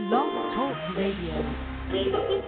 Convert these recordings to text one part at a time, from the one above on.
Blog Talk Radio.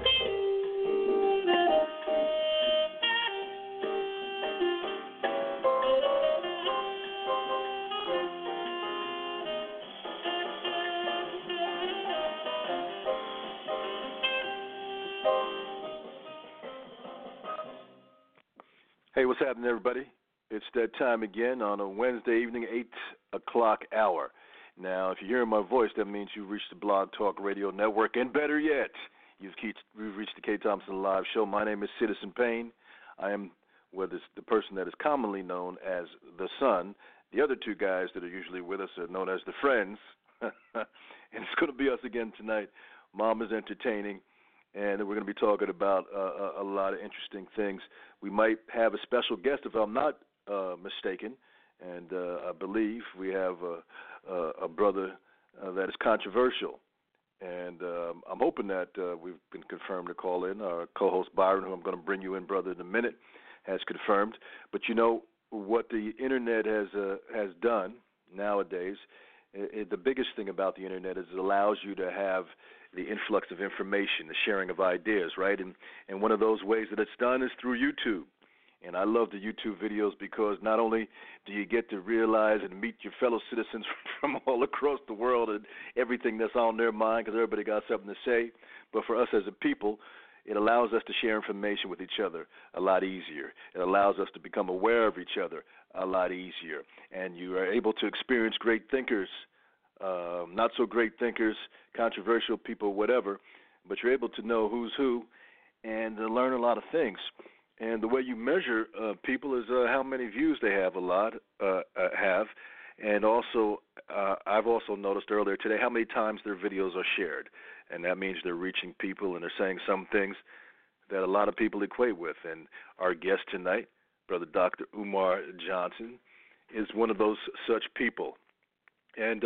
Hey, what's happening, everybody? It's that time again on a Wednesday evening, 8 o'clock hour. Now, if you're hearing my voice, that means you've reached the Blog Talk Radio Network, and better yet, you've reached the K. Thompson Live Show. My name is Citizen Payne. I am the person that is commonly known as the Son. The other two guys that are usually with us are known as the Friends. And it's going to be us again tonight. Mom is entertaining. And we're going to be talking about a lot of interesting things. We might have a special guest, if I'm not mistaken, and I believe we have a brother that is controversial. And I'm hoping that we've been confirmed to call in. Our co-host Byron, who I'm going to bring you in, brother, in a minute, has confirmed. But you know what the Internet has done nowadays, the biggest thing about the Internet is it allows you to have the influx of information, the sharing of ideas, right? And one of those ways that it's done is through YouTube. And I love the YouTube videos because not only do you get to realize and meet your fellow citizens from all across the world and everything that's on their mind, because everybody got something to say, but for us as a people, it allows us to share information with each other a lot easier. It allows us to become aware of each other a lot easier. And you are able to experience great thinkers, not so great thinkers, controversial people, whatever, but you're able to know who's who and to learn a lot of things. And the way you measure people is how many views they have and also I've also noticed earlier today how many times their videos are shared, and that means they're reaching people and they're saying some things that a lot of people equate with. And our guest tonight, Brother Dr. Umar Johnson, is one of those such people. And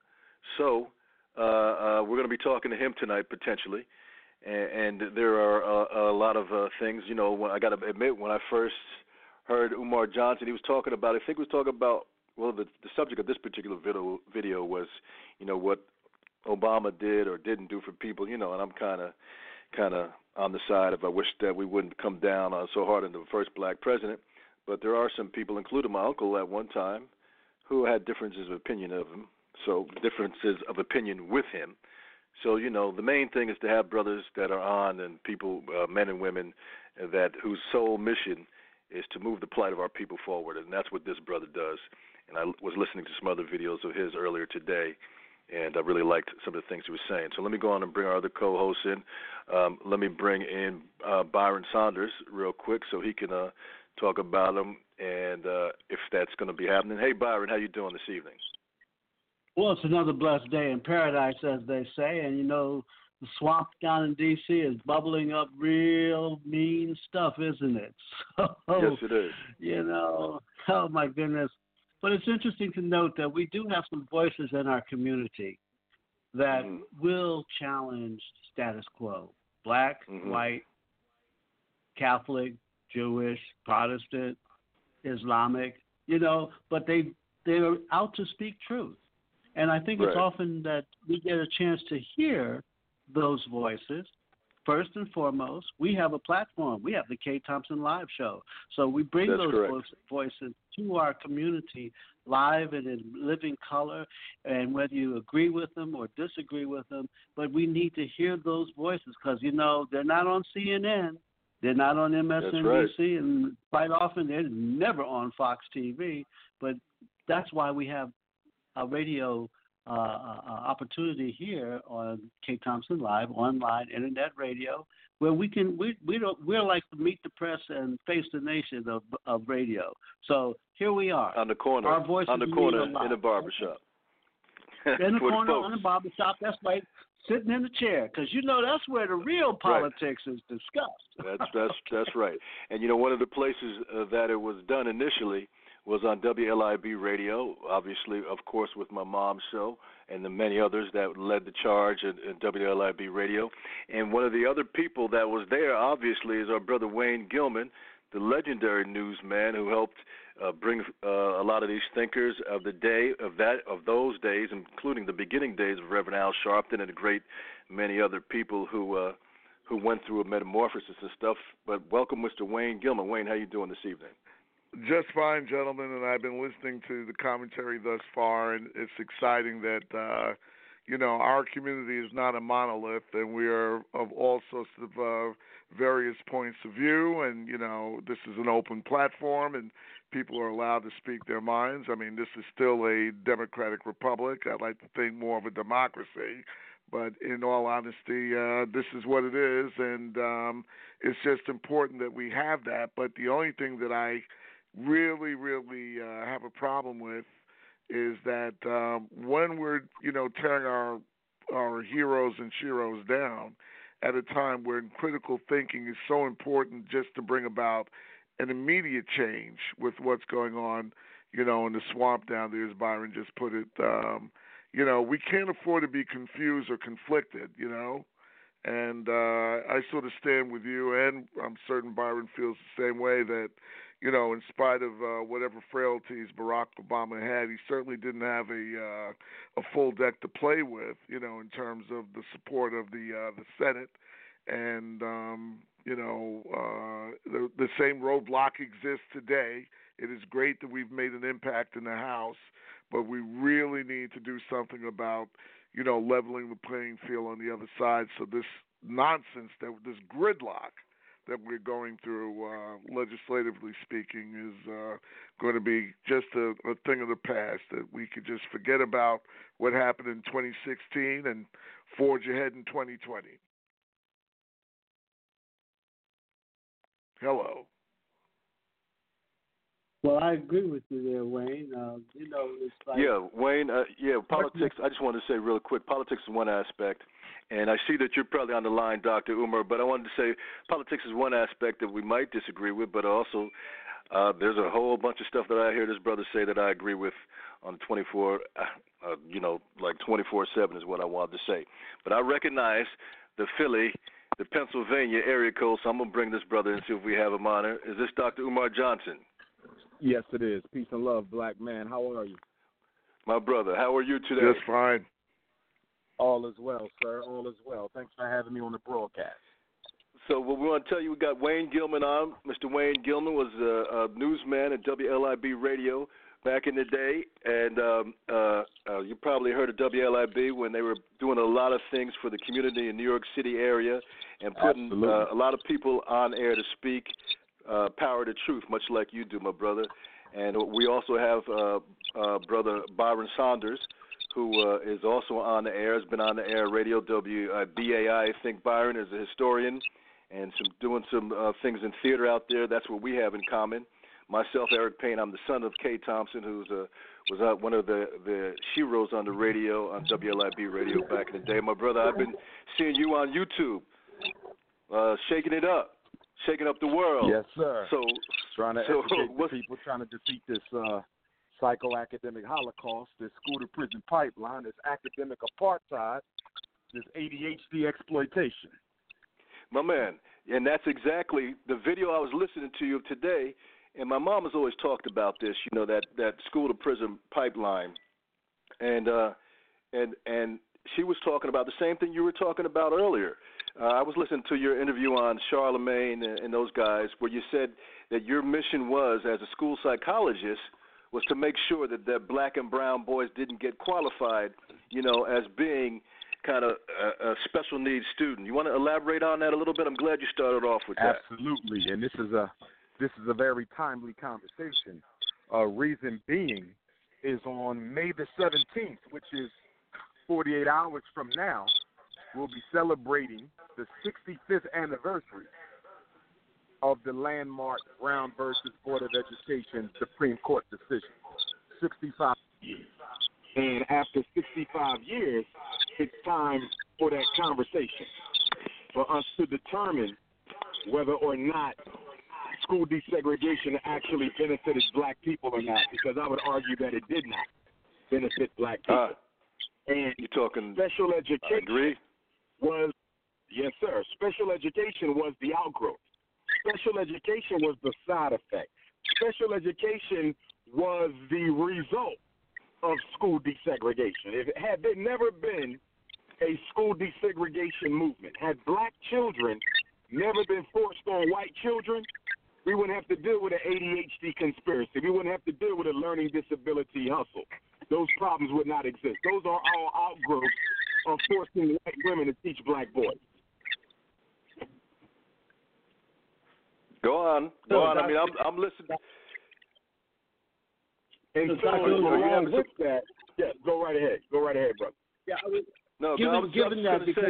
so we're going to be talking to him tonight potentially, and there are a lot of things. You know, I got to admit, when I first heard Umar Johnson, he was talking about, well, the subject of this particular video was, you know, what Obama did or didn't do for people, you know, and I'm kind of on the side of I wish that we wouldn't come down on so hard on the first black president, but there are some people, including my uncle at one time, who had differences of opinion of him. So differences of opinion with him. So, you know, the main thing is to have brothers that are on and people, men and women, whose sole mission is to move the plight of our people forward, and that's what this brother does. And I was listening to some other videos of his earlier today, and I really liked some of the things he was saying. So let me go on and bring our other co-hosts in. Let me bring in Byron Saunders real quick so he can talk about him and if that's going to be happening. Hey, Byron, how you doing this evening? Well, it's another blessed day in paradise, as they say, and, you know, the swamp down in D.C. is bubbling up real mean stuff, isn't it? So, yes, it is. You know, oh, my goodness. But it's interesting to note that we do have some voices in our community that will challenge status quo, black, white, Catholic, Jewish, Protestant, Islamic, you know, but they're out to speak truth. And I think it's often that we get a chance to hear those voices. First and foremost, we have a platform. We have the K. Thompson Live Show. So we bring those voices to our community live and in living color, and whether you agree with them or disagree with them, but we need to hear those voices because, you know, they're not on CNN. They're not on MSNBC, and quite often they're never on Fox TV. But that's why we have a radio opportunity here on K. Thompson Live, online, internet radio, where we're like the Meet the Press and Face the Nation of radio. So here we are. On the corner. Our voices in the barbershop. In the corner, on the barbershop, that's right. Sitting in the chair, because you know that's where the real politics is discussed. That's right. And you know, one of the places that it was done initially was on WLIB radio, obviously, of course, with my mom's show and the many others that led the charge at WLIB radio. And one of the other people that was there, obviously, is our brother Wayne Gilman, the legendary newsman who helped bring a lot of these thinkers of the day of those days, including the beginning days of Reverend Al Sharpton and a great many other people who went through a metamorphosis and stuff. But welcome, Mr. Wayne Gilman. Wayne, how you doing this evening? Just fine, gentlemen, and I've been listening to the commentary thus far, and it's exciting that, our community is not a monolith, and we are of all sorts of various points of view, and, this is an open platform, and people are allowed to speak their minds. I mean, this is still a democratic republic. I'd like to think more of a democracy, but in all honesty, this is what it is, and it's just important that we have that. But the only thing that I really have a problem with is that when we're tearing our heroes and sheroes down at a time when critical thinking is so important just to bring about an immediate change with what's going on in the swamp down there, as Byron just put it. We can't afford to be confused or conflicted, and I sort of stand with you, and I'm certain Byron feels the same way, that in spite of whatever frailties Barack Obama had, he certainly didn't have a full deck to play with, in terms of the support of the Senate. And, the same roadblock exists today. It is great that we've made an impact in the House, but we really need to do something about, leveling the playing field on the other side. So this nonsense, this gridlock that we're going through, legislatively speaking, is going to be just a thing of the past, that we could just forget about what happened in 2016 and forge ahead in 2020. Hello. Well, I agree with you there, Wayne. It's like... Yeah, Wayne, politics, I just wanted to say real quick, politics is one aspect, and I see that you're probably on the line, Dr. Umar, but I wanted to say politics is one aspect that we might disagree with, but also there's a whole bunch of stuff that I hear this brother say that I agree with on 24, 24/7 is what I wanted to say. But I recognize the Pennsylvania area code, so I'm going to bring this brother in, see if we have him on here. Is this Dr. Umar Johnson? Yes, it is. Peace and love, black man. How are you? My brother, how are you today? Just fine. All is well, sir. All is well. Thanks for having me on the broadcast. So what we want to tell you, we got Wayne Gilman on. Mr. Wayne Gilman was a newsman at WLIB Radio back in the day, and you probably heard of WLIB when they were doing a lot of things for the community in New York City area and putting a lot of people on air to speak power to truth, much like you do, my brother. And we also have Brother Byron Saunders, who is also on the air, has been on the air, Radio WBAI. I think Byron is a historian and doing some things in theater out there. That's what we have in common. Myself, Eric Payne, I'm the son of Kay Thompson, who was one of the sheroes on the radio, on WLIB radio back in the day. My brother, I've been seeing you on YouTube, shaking it up, shaking up the world. Yes, sir. Trying to educate the people, trying to defeat this psychoacademic holocaust, this school-to-prison pipeline, this academic apartheid, this ADHD exploitation. My man, and that's exactly the video I was listening to you today. And my mom has always talked about this, that school-to-prison pipeline, and she was talking about the same thing you were talking about earlier. I was listening to your interview on Charlemagne and those guys, where you said that your mission was, as a school psychologist, was to make sure that black and brown boys didn't get qualified, as being kind of a special needs student. You want to elaborate on that a little bit? I'm glad you started off with that. Absolutely, and this is a very timely conversation. Reason being is on May the 17th, which is 48 hours from now, we'll be celebrating the 65th anniversary of the landmark Brown versus Board of Education Supreme Court decision. 65 years. And after 65 years, it's time for that conversation, for us to determine whether or not school desegregation actually benefited black people or not, because I would argue that it did not benefit black people. And you're talking special education agree? was, yes, sir, special education was the outgrowth Special education was the side effect. Special education was the result of school desegregation. Had there never been a school desegregation movement, had black children never been forced on white children, we wouldn't have to deal with an ADHD conspiracy. We wouldn't have to deal with a learning disability hustle. Those problems would not exist. Those are all outgrowths of forcing white women to teach black boys. Go on. I mean, I'm listening. And so along with that, yeah, go right ahead, brother. Yeah, given that, because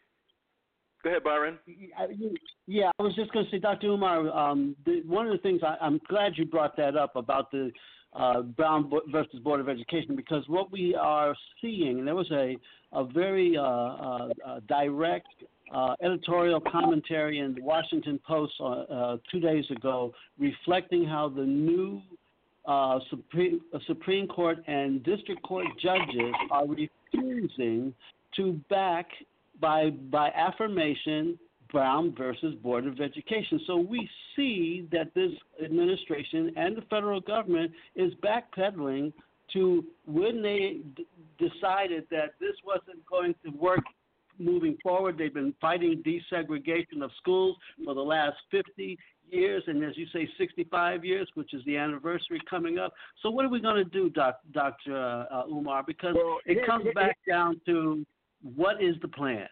go ahead, Byron. Yeah, I was just going to say, Dr. Umar, one of the things I'm glad you brought that up about the Brown versus Board of Education, because what we are seeing, and there was a very direct editorial commentary in the Washington Post 2 days ago, reflecting how the new Supreme Court and District Court judges are refusing to back by affirmation Brown versus Board of Education. So we see that this administration and the federal government is backpedaling to when they decided that this wasn't going to work moving forward. They've been fighting desegregation of schools for the last 50 years, and as you say, 65 years, which is the anniversary coming up. So what are we going to do, Dr. Umar? Because it comes back down to what is the plan?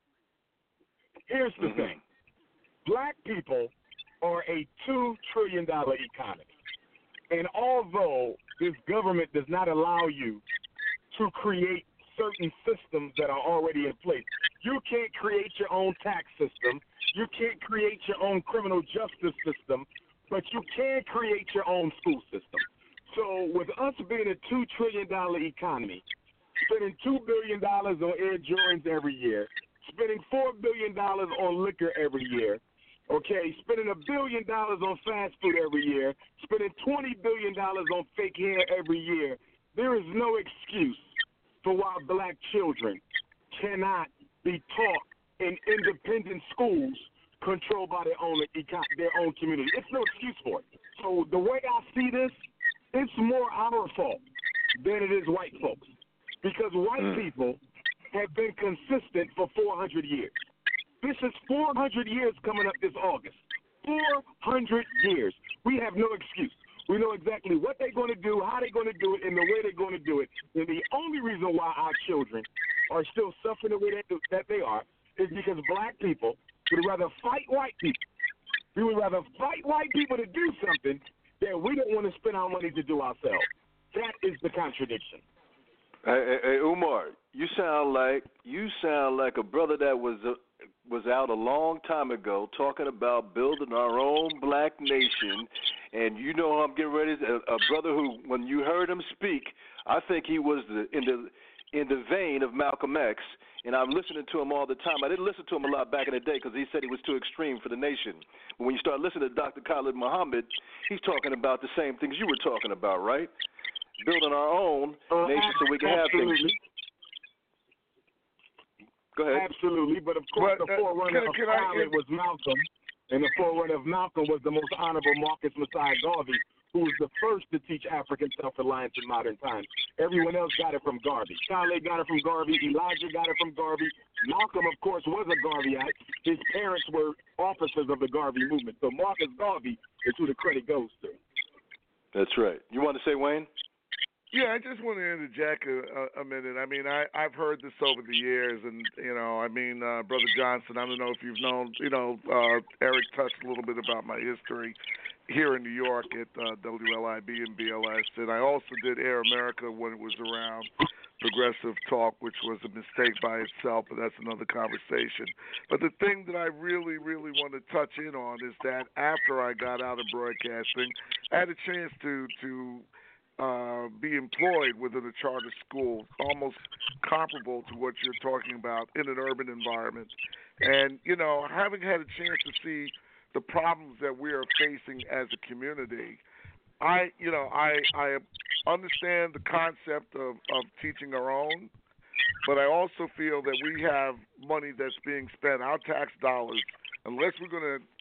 Here's the thing. Black people are a $2 trillion economy. And although this government does not allow you to create certain systems that are already in place, you can't create your own tax system. You can't create your own criminal justice system, but you can create your own school system. So with us being a $2 trillion economy, spending $2 billion on Air Jordans every year, spending $4 billion on liquor every year, okay, spending $1 billion on fast food every year, spending $20 billion on fake hair every year, there is no excuse for why black children cannot be taught in independent schools controlled by their own community. It's no excuse for it. So the way I see this, it's more our fault than it is white folks, because white people have been consistent for 400 years. This is 400 years coming up this August. 400 years. We have no excuse. We know exactly what they're going to do, how they're going to do it, and the way they're going to do it. And the only reason why our children are still suffering the way that they are is because black people would rather fight white people. We would rather fight white people to do something that we don't want to spend our money to do ourselves. That is the contradiction. Hey, Umar, you sound like a brother that was out a long time ago talking about building our own black nation, and you know I'm getting ready. A brother who, when you heard him speak, I think he was in the vein of Malcolm X, and I'm listening to him all the time. I didn't listen to him a lot back in the day because he said he was too extreme for the nation. But when you start listening to Dr. Khalid Muhammad, he's talking about the same things you were talking about, right? Building our own nation so we can have things. Go ahead. Absolutely, but of course the forerunner of Khalid was Malcolm, and the forerunner of Malcolm was the most honorable Marcus Messiah Garvey, who was the first to teach African self-reliance in modern times. Everyone else got it from Garvey. Khalid got it from Garvey. Elijah got it from Garvey. Malcolm, of course, was a Garveyite. His parents were officers of the Garvey movement. So Marcus Garvey is who the credit goes to. That's right. You want to say, Wayne? Yeah, I just want to interject a minute. I mean, I've heard this over the years, and, Brother Johnson, I don't know if you've known, Eric touched a little bit about my history here in New York at WLIB and BLS, and I also did Air America when it was around, Progressive Talk, which was a mistake by itself, but that's another conversation. But the thing that I really, really want to touch in on is that after I got out of broadcasting, I had a chance to be employed within a charter school, almost comparable to what you're talking about in an urban environment. And, having had a chance to see the problems that we are facing as a community, I understand the concept of teaching our own, but I also feel that we have money that's being spent, our tax dollars, unless we're going to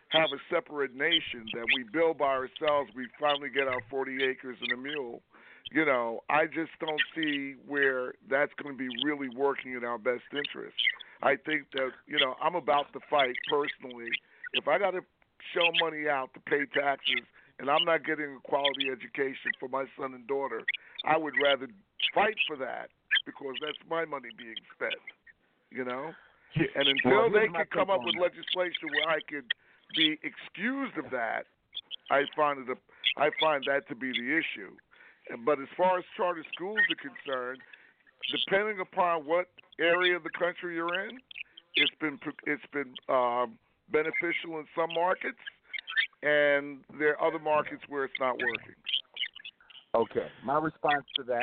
have a separate nation that we build by ourselves. We finally get our 40 acres and a mule. You know, I just don't see where that's going to be really working in our best interest. I think that, you know, I'm about to fight personally. If I got to shell money out to pay taxes and I'm not getting a quality education for my son and daughter, I would rather fight for that because that's my money being spent, you know? And until they can come up with legislation where I could be excused of that, I find that to be the issue. But as far as charter schools are concerned, depending upon what area of the country you're in, it's been beneficial in some markets, and there are other markets where it's not working. Okay, my response to that,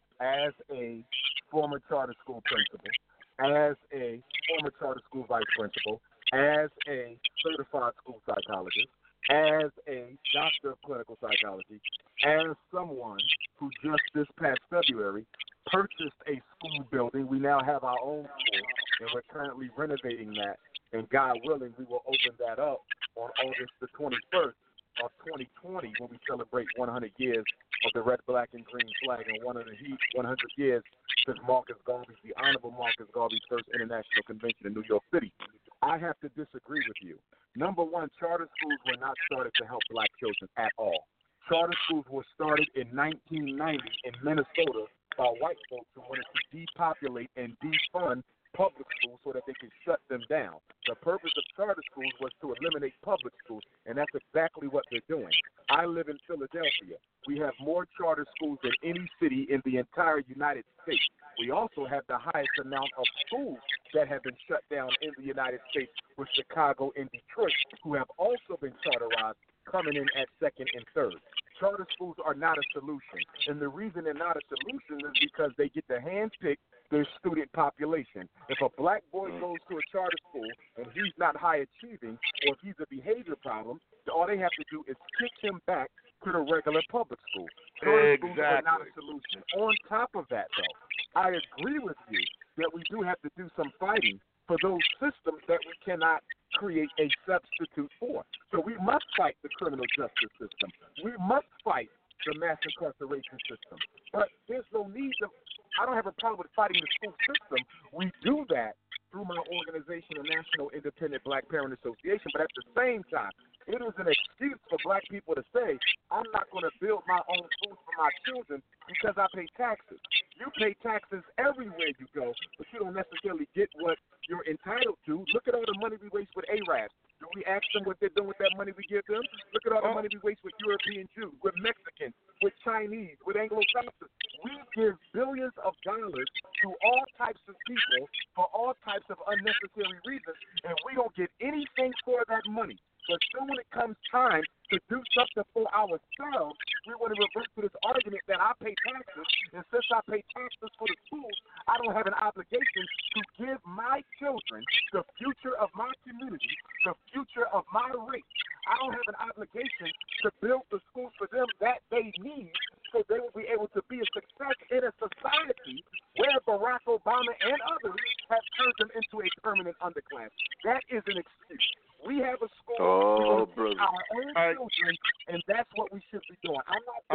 as a former charter school principal, as a former charter school vice principal, as a certified school psychologist, as a doctor of clinical psychology, as someone who just this past February purchased a school building. We now have our own school, and we're currently renovating that. And God willing, we will open that up on August the 21st of 2020 when we celebrate 100 years of the red, black, and green flag and 100 years since Marcus Garvey's, the Honorable Marcus Garvey's first international convention in New York City. I have to disagree with you. Number one, charter schools were not started to help black children at all. Charter schools were started in 1990 in Minnesota by white folks who wanted to depopulate and defund public schools so that they could shut them down. The purpose of charter schools was to eliminate public schools, and that's exactly what they're doing. I live in Philadelphia. We have more charter schools than any city in the entire United States. We also have the highest amount of schools that have been shut down in the United States, with Chicago and Detroit, who have also been charterized, coming in at second and third. Charter schools are not a solution, and the reason they're not a solution is because they get to handpick their student population. If a black boy goes to a charter school and he's not high achieving, or if he's a behavior problem, all they have to do is kick him back to the regular public school. Charter schools are not a solution. On top of that, though, I agree with you that we do have to do some fighting for those systems that we cannot create a substitute for. So we must fight the criminal justice system. We must fight the mass incarceration system. But there's no need to, I don't have a problem with fighting the school system. We do that through my organization, the National Independent Black Parent Association. But at the same time, it is an excuse for black people to say, I'm not going to build my own schools for my children because I pay taxes. You pay taxes everywhere you go, but you don't necessarily get what you're entitled to. Look at all the money we waste with Arabs. Do we ask them what they're doing with that money we give them? Look at all the money we waste with European Jews, with Mexicans, with Chinese, with Anglo-Saxons. We give billions of dollars to all types of people for all types of unnecessary reasons, and we don't get anything for that money. But then when it comes time to do something for ourselves, we want to revert to this argument that I pay taxes, and since I pay taxes for the schools, I don't have an obligation to give my children the future of my community, the future of my race. I don't have an obligation to build the schools for them that they need so they will be able to be a success in a society where Barack Obama and others have turned them into a permanent underclass. That is an excuse. We have a school for our own children, and that's what we should be doing. I'm not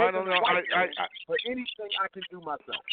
for anything I can do myself.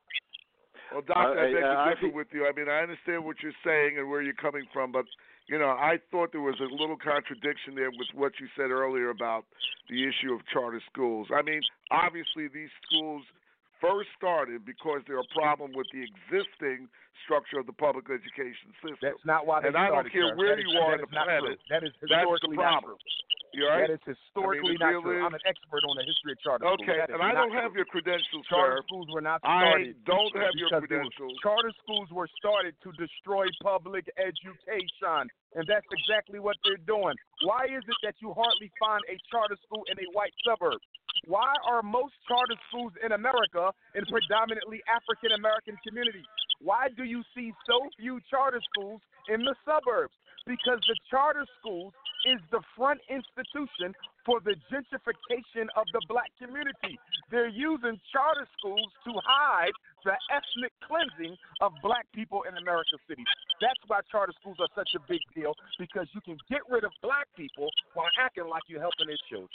Well, Doctor, I beg to differ with you. I mean, I understand what you're saying and where you're coming from, but, you know, I thought there was a little contradiction there with what you said earlier about the issue of charter schools. I mean, obviously these schools first started because they're a problem with the existing structure of the public education system. That's not why they started. And I don't care where you are on the planet. That is historically not true. Right? That is historically not true. I'm an expert on the history of charter schools. Okay, and I don't have your credentials, charter schools were not started. I don't have your credentials. Charter schools were started to destroy public education, and that's exactly what they're doing. Why is it that you hardly find a charter school in a white suburb? Why are most charter schools in America in predominantly African-American communities? Why do you see so few charter schools in the suburbs? Because the charter schools is the front institution for the gentrification of the black community. They're using charter schools to hide the ethnic cleansing of black people in American cities. That's why charter schools are such a big deal, because you can get rid of black people while acting like you're helping their children.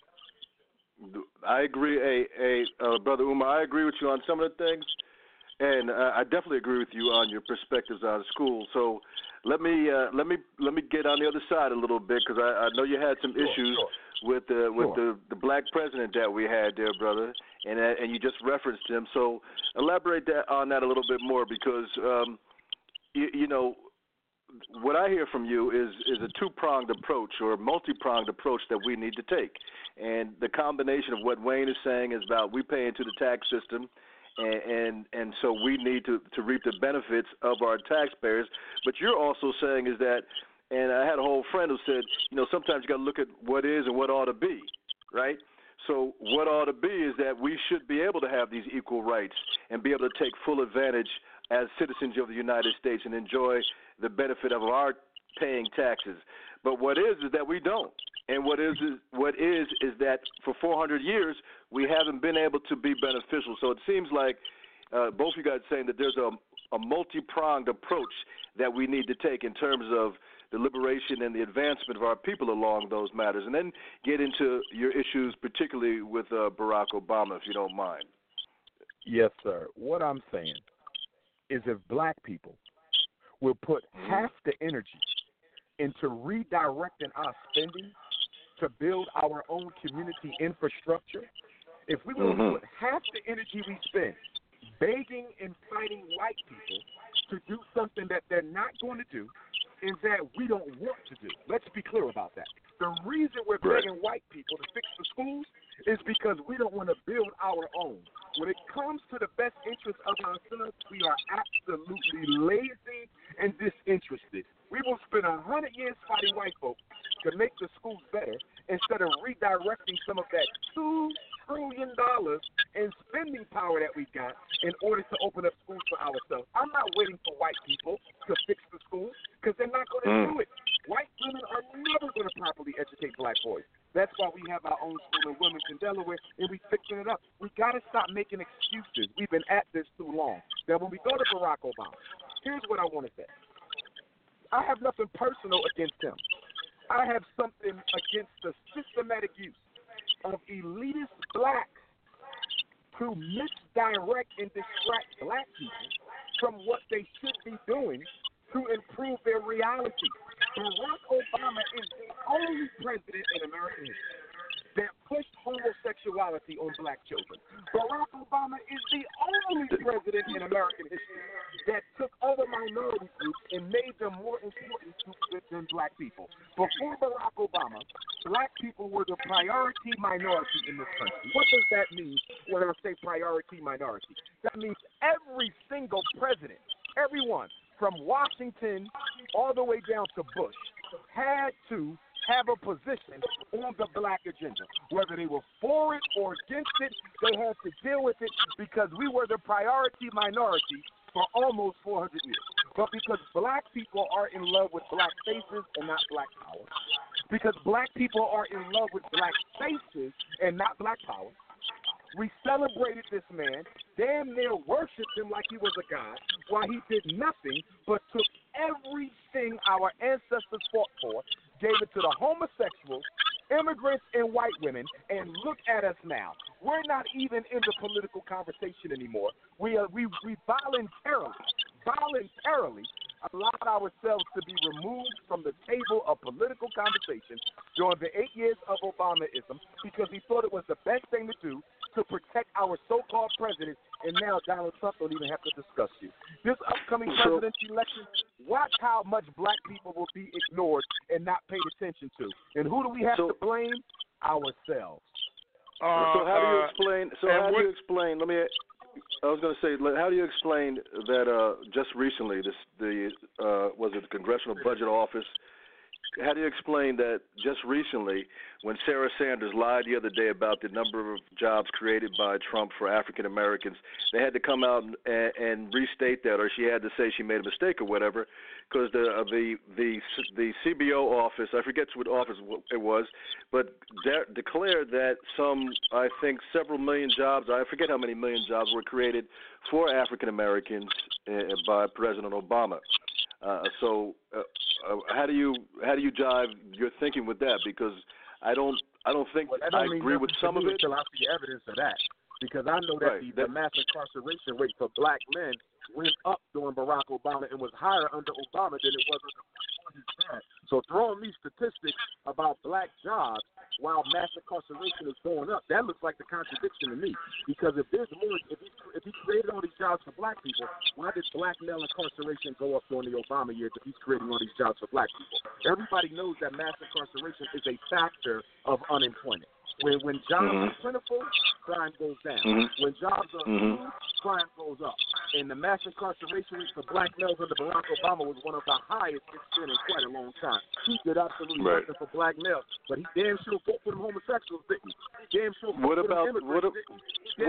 I agree, Brother Umar. I agree with you on some of the things, and I definitely agree with you on your perspectives on school. So let me get on the other side a little bit, because I know you had some issues with the black president that we had there, brother, and you just referenced him. So elaborate on that a little bit more, because you know, what I hear from you is a two-pronged approach, or a multi-pronged approach that we need to take. And the combination of what Wayne is saying is about we pay into the tax system, and so we need to reap the benefits of our taxpayers. But you're also saying is that, and I had a whole friend who said, you know, sometimes you got to look at what is and what ought to be, right? So what ought to be is that we should be able to have these equal rights and be able to take full advantage as citizens of the United States and enjoy the benefit of our paying taxes. But what is that we don't. And what is that for 400 years we haven't been able to be beneficial. So it seems like both you guys saying that there's a multi-pronged approach that we need to take in terms of the liberation and the advancement of our people along those matters. And then get into your issues, particularly with Barack Obama, if you don't mind. Yes, sir. What I'm saying is if black people will put half the energy into redirecting our spending to build our own community infrastructure, if we will put half the energy we spend begging and fighting white people to do something that they're not going to do, is that we don't want to do. Let's be clear about that. The reason we're begging white people to fix the schools is because we don't want to build our own. When it comes to the best interest of ourselves, we are absolutely lazy and disinterested. We will spend 100 years fighting white folks to make the schools better instead of redirecting some of that $2 trillion in spending power that we got in order to open up schools for ourselves. I'm not waiting for white people to fix the schools, because they're not going to do it. White women are never going to properly educate black boys. That's why we have our own school in Wilmington, Delaware, and we're fixing it up. We got to stop making excuses. We've been at this too long. Now, when we go to Barack Obama, here's what I want to say. I have nothing personal against him. I have something against the systematic use of elitist blacks to misdirect and distract black people from what they should be doing to improve their reality. Barack Obama is the only president in American history that pushed homosexuality on black children. Barack Obama is the only president in American history that took other minority groups and made them more important than black people. Before Barack Obama, black people were the priority minority in this country. What does that mean when I say priority minority? That means every single president, everyone, from Washington all the way down to Bush, had to have a position on the black agenda. Whether they were for it or against it, they had to deal with it because we were the priority minority for almost 400 years. But because black people are in love with black faces and not black power, because black people are in love with black faces and not black power, we celebrated this man, damn near worshipped him like he was a god, while he did nothing but took everything our ancestors fought for, gave it to the homosexuals, immigrants, and white women, and look at us now. We're not even in the political conversation anymore. We voluntarily allowed ourselves to be removed from the table of political conversation during the 8 years of Obamaism because he thought it was the best thing to do to protect our so-called president, and now Donald Trump don't even have to discuss you. This upcoming presidential election, watch how much black people will be ignored and not paid attention to. And who do we have to blame? Ourselves. So how do you explain? How do you explain? I was going to say, how do you explain that just recently, was it the Congressional Budget Office explain that just recently, when Sarah Sanders lied the other day about the number of jobs created by Trump for African Americans, they had to come out and restate that, or she had to say she made a mistake or whatever, because the CBO office, I forget what office it was, but declared that I think several million jobs, I forget how many million jobs were created for African Americans by President Obama. So how do you jive your thinking with that? Because I don't think I agree with some of it until I see evidence of that. Because I know that the mass incarceration rate for black men went up during Barack Obama and was higher under Obama than it was under his dad. So throwing me statistics about black jobs while mass incarceration is going up, that looks like the contradiction to me. Because if there's more, if he created all these jobs for black people, why did black male incarceration go up during the Obama years if he's creating all these jobs for black people? Everybody knows that mass incarceration is a factor of unemployment. When jobs are plentiful, crime goes down. When jobs are few, crime goes up. And the mass incarceration rate for black males under Barack Obama was one of the highest it's been in quite a long time. He did absolutely nothing for black males, but he damn sure fought for them homosexuals, didn't he? He damn sure fought for them immigrants, didn't he?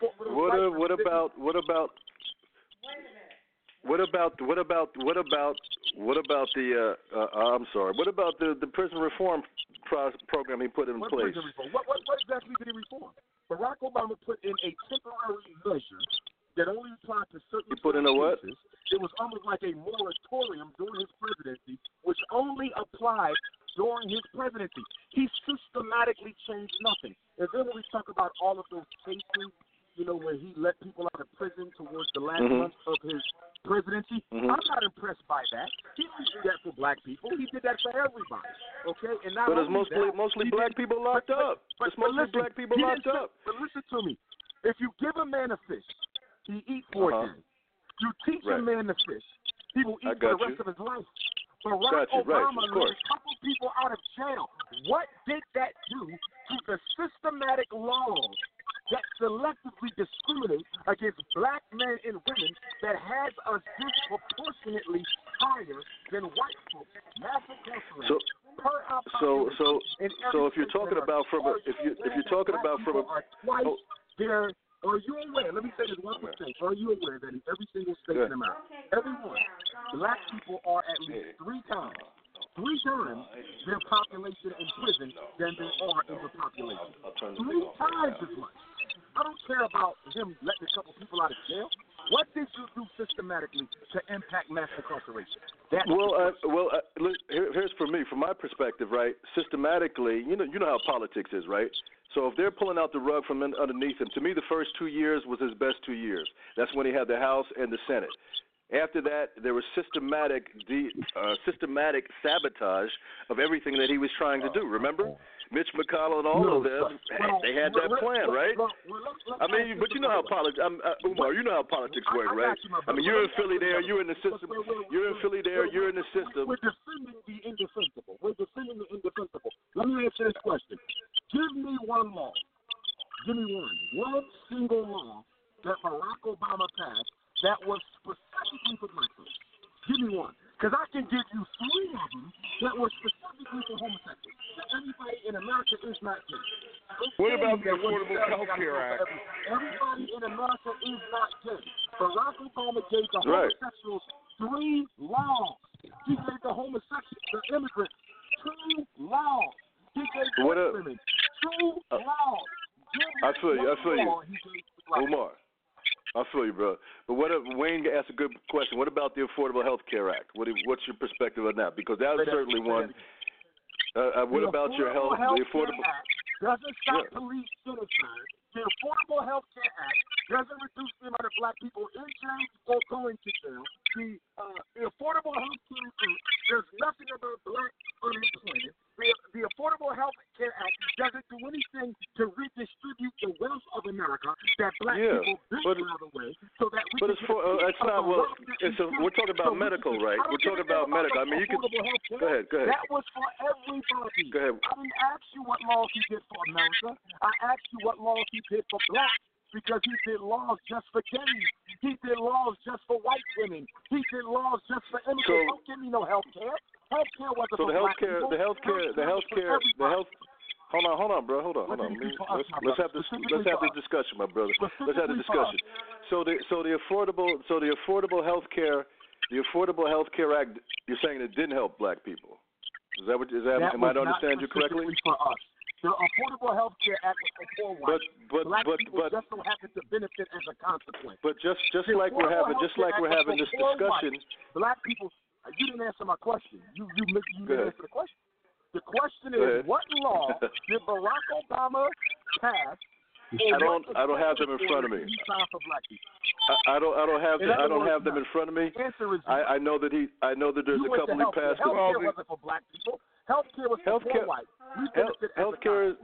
What about the prison reform program he put in place? What exactly did he reform? Barack Obama put in a temporary measure that only applied to certain He put in a what? cases. It was almost like a moratorium during his presidency, which only applied during his presidency. He systematically changed nothing. And then when we talk about all of those cases, where he let people out of prison towards the last months of his presidency, I'm not impressed by that. He didn't do that for black people. He did that for everybody. Okay? And not but it's only mostly black people locked up. It's mostly black people locked up. But listen to me. If you give a man a fish, he eats for a day. You teach a man to fish, he will eat for the rest of his life. Barack Obama let a couple people out of jail. What did that do to the systematic laws that selectively discriminate against black men and women that has us disproportionately higher than white folks? Mass incarceration. So if you're talking about are you aware? Let me say this one more thing. Are you aware that in every single state in America, everyone, black people are at least three times their population in prison than they are in the population? 3 times as much. I don't care about him letting a couple people out of jail. What did you do systematically to impact mass incarceration? Look, here's for me, from my perspective, right? Systematically, you know how politics is, right? So if they're pulling out the rug from underneath him, to me, the first 2 years was his best 2 years. That's when he had the House and the Senate. After that, there was systematic sabotage of everything that he was trying to do. Remember? Mitch McConnell and all of them, they had that plan, right? I mean, but you know how politics, Umar, you know how politics work, right? I mean, you're in Philly there, you're in the system. You're in Philly there, you're in the system. We're defending the indefensible. Let me answer this question. Give me one law. Give me one single law that Barack Obama passed that was specifically for black folks. Give me one. Because I can give you 3 of them that were specifically for homosexuals. Everybody in America is not gay. What about the Affordable Health Care Act? Everybody in America is not gay. Barack Obama gave the homosexuals 3 laws. He gave the homosexuals, the immigrants, 2 laws. He gave women 2 laws. I feel you. Umar. I feel you, bro. But Wayne asked a good question. What about the Affordable Health Care Act? What's your perspective on that? Because that was certainly one. What about your health? The Affordable Act doesn't stop police genocide. The Affordable Health Care Act doesn't reduce the amount of black people in jail or going to jail. The Affordable Health Care Act does nothing about black unemployment. The Affordable Health Care Act doesn't do anything to redistribute the wealth of America that black people built out of the way, so that we it's not. Well, we're talking about medical, right? We're talking about medical. I mean, you can. Go ahead. That was for everybody. Go ahead. I didn't ask you what laws he did for America. I asked you what laws he did for blacks. Because he did laws just for gays. He did laws just for white women. He did laws just for immigrants. Don't give me no health care. Healthcare wasn't So for black people. Hold on, bro. Hold on. Let's have this discussion, my brother. Let's have the discussion. So the Affordable Health Care Act, you're saying it didn't help black people. Am I to understand you correctly? For us. The Affordable Health Care Act was for poor whites. Black people just don't happen to benefit as a consequence. But just like we're having this discussion, black people. You didn't answer my question. You didn't answer the question. The question is, what law did Barack Obama pass? I don't have them in front of me. I don't have them in front of me. I know that there's a couple he passed. Healthcare wasn't for black people. Healthcare was for poor whites. Healthcare.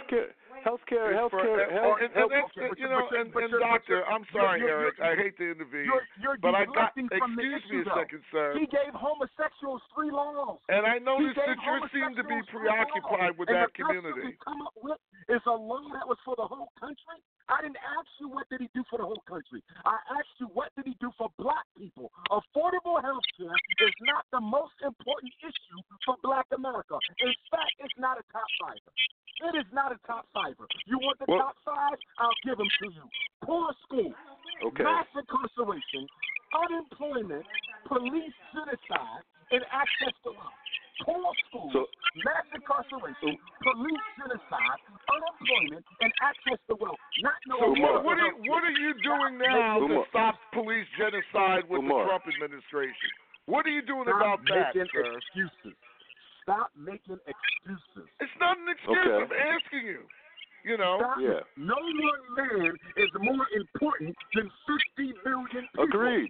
And doctor, I'm sorry, Eric. I hate to intervene, but I got. Excuse me a second, sir. He gave homosexuals 3 laws. And I noticed that you seem to be preoccupied with that community. Come up with is a law that was for the whole country. I didn't ask you what did he do for the whole country. I asked you what did he do for black people. Affordable health care is not the most important issue for black America. In fact, it's not a top fiver. It is not a top fiver. You want the top 5? I'll give them to you. Poor schools, mass incarceration, unemployment, police genocide, and access to wealth. Poor schools, mass incarceration, police genocide, unemployment, and access to wealth. What are you doing now to stop police genocide with the Trump administration? What are you doing about that, sir? Excuses. Stop making excuses. It's not an excuse. I'm asking you. You know. No one man is more important than 50 million people. Agreed.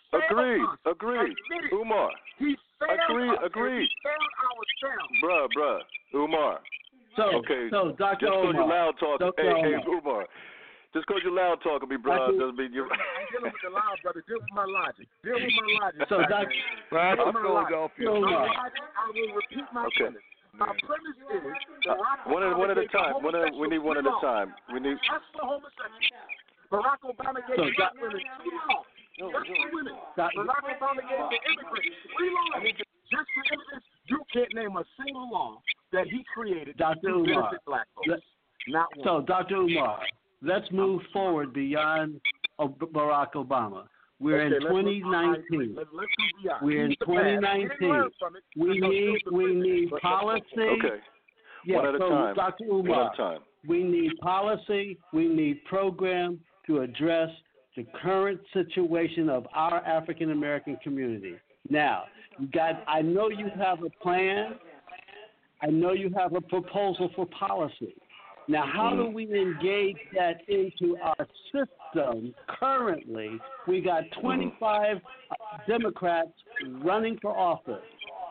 Umar. He failed us. Agreed. He failed our town. Bruh. Umar. So Dr. Just because you're loud talking. Hey, Umar. Just because you're loud talking me, bro, doesn't mean you're. I'm dealing with the loud, brother. Deal with my logic. So, Dr. I'm Philadelphia. I will repeat my premise. My premise is one at a time. We need one at a time. We need. That's for homosexuals. Barack Obama gave black women 2 laws. Just for women. Barack Obama gave the immigrants 3 laws. Just for immigrants, you can't name a single law that he created to benefit black folks. Not one. So, Dr. Umar, let's move forward beyond Barack Obama. We're in 2019. We're in 2019. We need policy. Okay. One at a time. Dr. Umar, we need policy. We need program to address the current situation of our African American community. Now, I know you have a plan. I know you have a proposal for policy. Now, how do we engage that into our system currently? We got 25 Democrats running for office.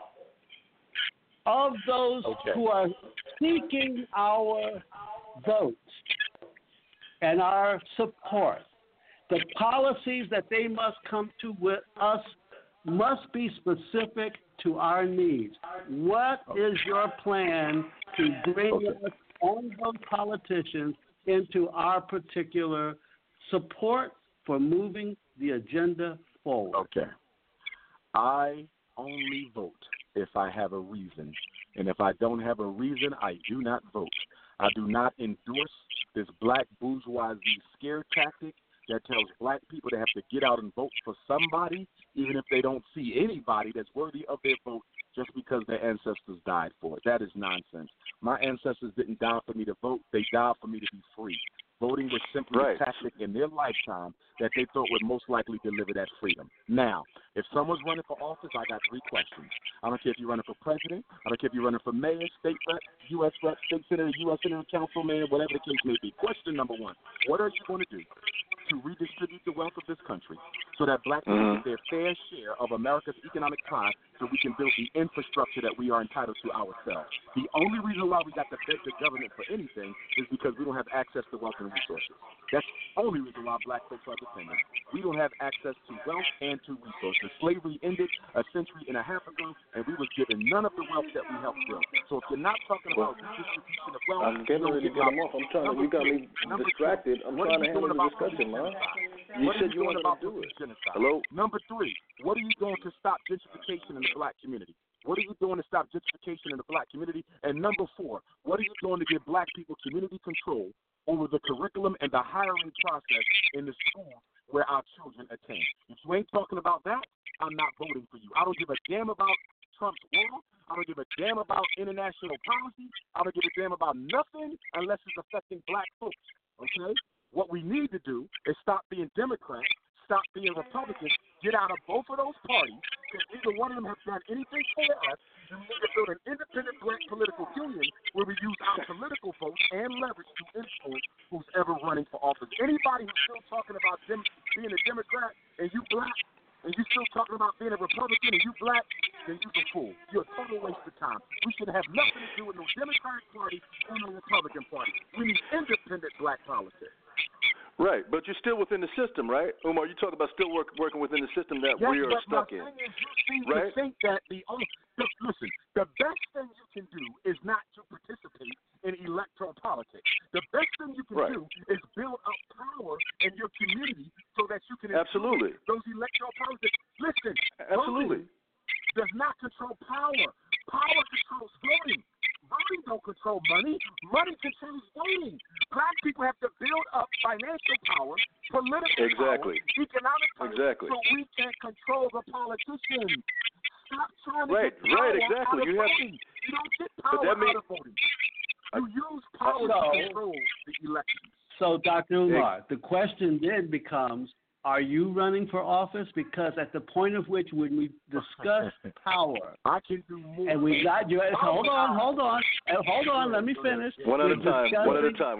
Of those who are seeking our votes and our support, the policies that they must come to with us must be specific to our needs. What is your plan to bring us on those politicians into our particular support for moving the agenda forward? Okay. I only vote if I have a reason. And if I don't have a reason, I do not vote. I do not endorse this black bourgeoisie scare tactic that tells black people they have to get out and vote for somebody, even if they don't see anybody that's worthy of their vote just because their ancestors died for it. That is nonsense. My ancestors didn't die for me to vote. They died for me to be free. Voting was simply a tactic in their lifetime that they thought would most likely deliver that freedom. Now, if someone's running for office, I got 3 questions. I don't care if you're running for president. I don't care if you're running for mayor, state rep, U.S. rep, state senator, U.S. senator, councilman, whatever the case may be. Question number 1, what are you going to do to redistribute the wealth of this country so that black people get their fair share of America's economic pie so we can build the infrastructure that we are entitled to ourselves? The only reason why we got to beg the government for anything is because we don't have access to wealth and resources. That's the only reason why black folks are dependent. We don't have access to wealth and to resources. Slavery ended a century and a half ago, and we was given none of the wealth that we helped build. So if you're not talking about redistribution of wealth, I'm getting ready to get them off. You got me distracted. I'm trying to handle the discussion, man. You said you wanted to do it. Hello? Number 3, what are you doing to stop gentrification in the black community? What are you doing to stop gentrification in the black community? And number 4, what are you doing to give black people community control over the curriculum and the hiring process in the schools where our children attend? If you ain't talking about that, I'm not voting for you. I don't give a damn about Trump's wall. I don't give a damn about international policy. I don't give a damn about nothing unless it's affecting black folks, okay? What we need to do is stop being Democrats, stop being Republicans, get out of both of those parties, because neither one of them have done anything for us. And we need to build an independent black political union where we use our political votes and leverage to influence who's ever running for office. Anybody who's still talking about being a Democrat and you black, and you still talking about being a Republican and you black, then you're a fool. You're a total waste of time. We should have nothing to do with no Democratic Party or no Republican Party. We need independent black politics. Right, but you're still within the system, right? Umar, you talk about still working within the system that we are stuck in. Is you seem right? to think that listen, the best thing you can do is not to participate in electoral politics. The best thing you can do is build up power in your community so that you can Absolutely. those electoral politics. Listen, Absolutely. voting does not control power. Power controls voting. Voting don't control money. Money controls voting. Black people have to build up financial power, political power, economic power, so we can control the politicians. Stop trying to get power out of voting. You don't get power out of voting. You use power to control the elections. So, Dr. Umar, the question then becomes, are you running for office? Because at the point of which when we discuss power, I can do more. And we got you. Hold on. Let me finish. One at a time.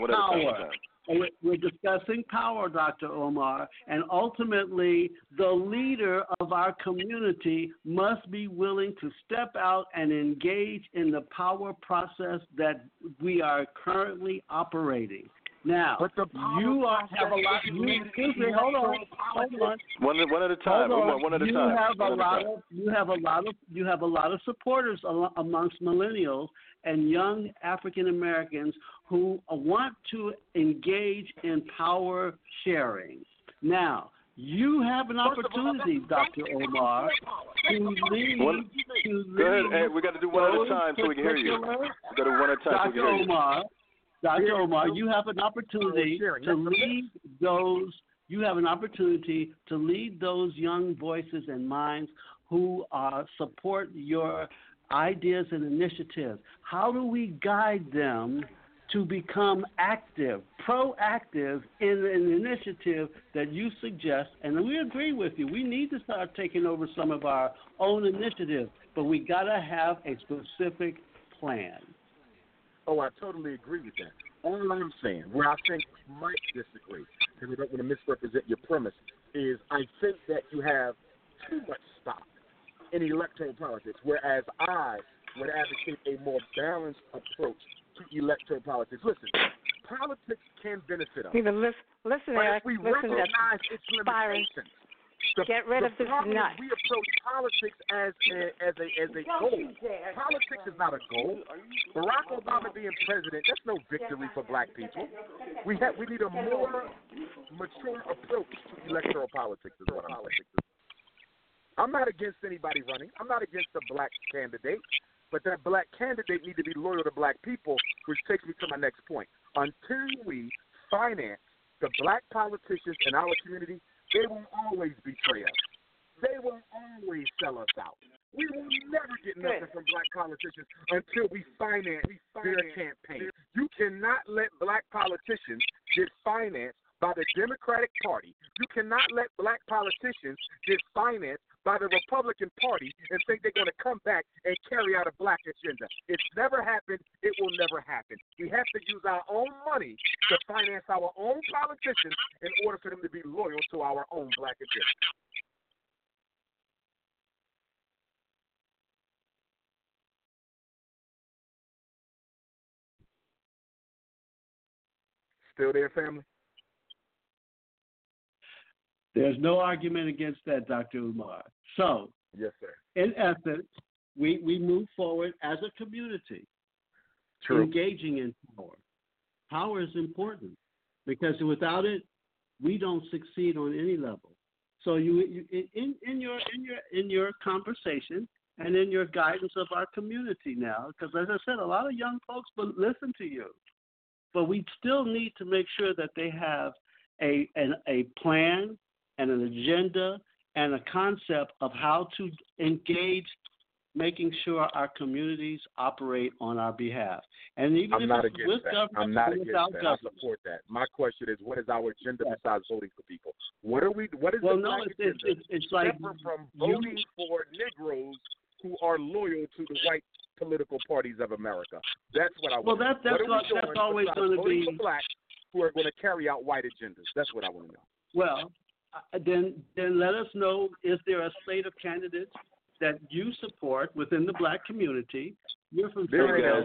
We're discussing power, Dr. Omar, and ultimately the leader of our community must be willing to step out and engage in the power process that we are currently operating. Now, you have a lot. Excuse me. Hold on. One at a time. One at a time. You have a lot of supporters amongst millennials and young African Americans who want to engage in power sharing. Now, you have an opportunity, Dr. Omar, to lead. Go ahead. Hey, we got to do one at a time so we can hear you. We got to do one at a time so we can hear you. Dr. Omar, you have an opportunity to lead those. You have an opportunity to lead those young voices and minds who support your ideas and initiatives. How do we guide them to become active, proactive in an initiative that you suggest? And we agree with you. We need to start taking over some of our own initiatives, but we got to have a specific plan. Oh, I totally agree with that. All I'm saying, where I think we might disagree, because we don't want to misrepresent your premise, is I think that you have too much stock in electoral politics, whereas I would advocate a more balanced approach to electoral politics. Listen, politics can benefit us. Listen, Eric. If we recognize its limitations, get rid of this nut. We approach politics as a goal. Politics is not a goal. Barack Obama being president, that's no victory for black people. We need a more mature approach to electoral politics is what I'm saying. I'm not against anybody running. I'm not against a black candidate. But that black candidate need to be loyal to black people, which takes me to my next point. Until we finance the black politicians in our community, they will always betray us. They will always sell us out. We will never get nothing from black politicians until we finance their campaign. You cannot let black politicians get financed by the Democratic Party. You cannot let black politicians get financed by the Republican Party and think they're going to come back and carry out a black agenda. It's never happened. It will never happen. We have to use our own money to finance our own politicians in order for them to be loyal to our own black agenda. Still there, family? There's no argument against that, Dr. Umar. So, yes, sir. In essence, we move forward as a community, engaging in power. Power is important because without it, we don't succeed on any level. So, you in your conversation, and in your guidance of our community now. Because as I said, a lot of young folks will listen to you, but we still need to make sure that they have a plan and an agenda and a concept of how to engage, making sure our communities operate on our behalf. And even I'm if not it's against with that. government, I'm not or against without that. I government. support that. My question is, what is our agenda besides voting for people? What is Well, the no, black it's agenda like separate from voting for Negroes who are loyal to the white political parties of America? That's what I want. Well, that's always going to be for blacks who are going to carry out white agendas. That's what I want to know. well. Then let us know, is there a slate of candidates that you support within the black community? You're from Hey guys,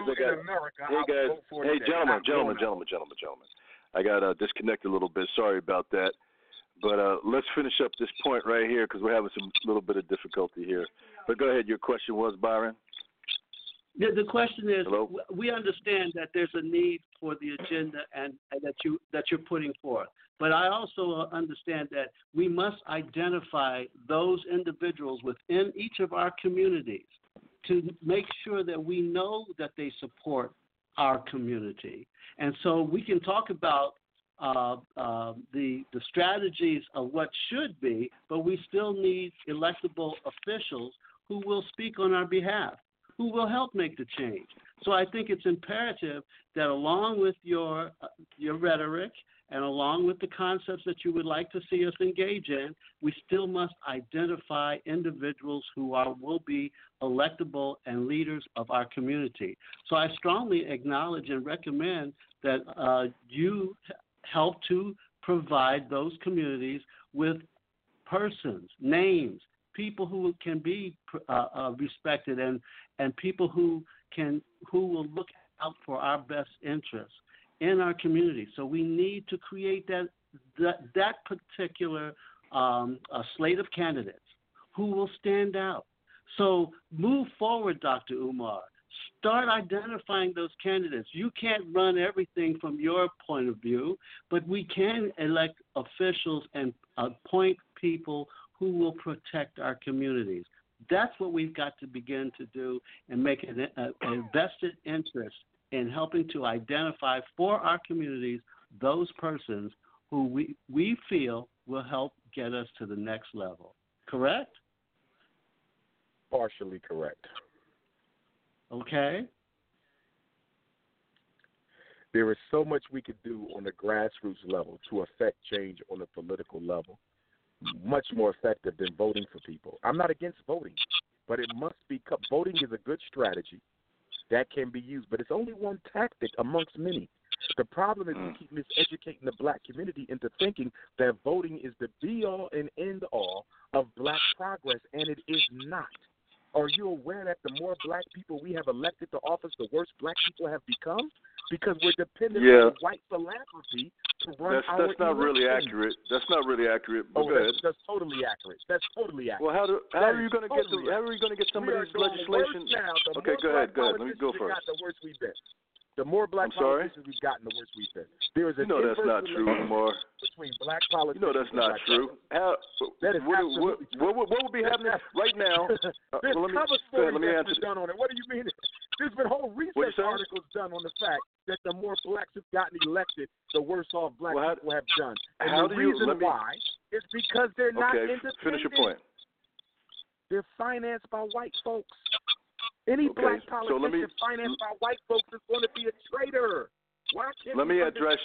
gentlemen. I got disconnected a little bit. Sorry about that. But let's finish up this point right here because we're having some little bit of difficulty here. But go ahead. Your question was, Byron? The question is, hello? We understand that there's a need for the agenda and that you're putting forth. But I also understand that we must identify those individuals within each of our communities to make sure that we know that they support our community. And so we can talk about the strategies of what should be, but we still need electable officials who will speak on our behalf, who will help make the change. So I think it's imperative that along with your rhetoric and along with the concepts that you would like to see us engage in, we still must identify individuals who will be electable and leaders of our community. So I strongly acknowledge and recommend that you help to provide those communities with persons, names, people who can be respected and people who will look out for our best interests in our community. So we need to create that particular slate of candidates who will stand out. So move forward, Dr. Umar. Start identifying those candidates. You can't run everything from your point of view, but we can elect officials and appoint people who will protect our communities. That's what we've got to begin to do and make a vested interest in helping to identify for our communities those persons who we feel will help get us to the next level. Correct? Partially correct. Okay. There is so much we could do on the grassroots level to affect change on the political level, much more effective than voting for people. I'm not against voting, but it must be – voting is a good strategy that can be used, but it's only one tactic amongst many. The problem is we keep miseducating the black community into thinking that voting is the be-all and end-all of black progress, and it is not. Are you aware that the more black people we have elected to office, the worse black people have become? Because we're dependent on white philanthropy to run our That's not really accurate. That's not really accurate. But go ahead. That's totally accurate. That's totally accurate. Well, how are you going to get some of this legislation? Okay, go ahead. Let me go first. The worse we've been. The more black politicians we've gotten, the worse we've been. There is a that's not true anymore. Between black politicians. That's not true. That is absolutely true. What would be happening right now? There's cover stories that's been done on it. What do you mean? There's been whole research articles done on the fact that the more blacks have gotten elected, the worse off black people have done. And the reason why is because they're not independent. Finish your point. They're financed by white folks. Any black politician financed by white folks is going to be a traitor. Let me address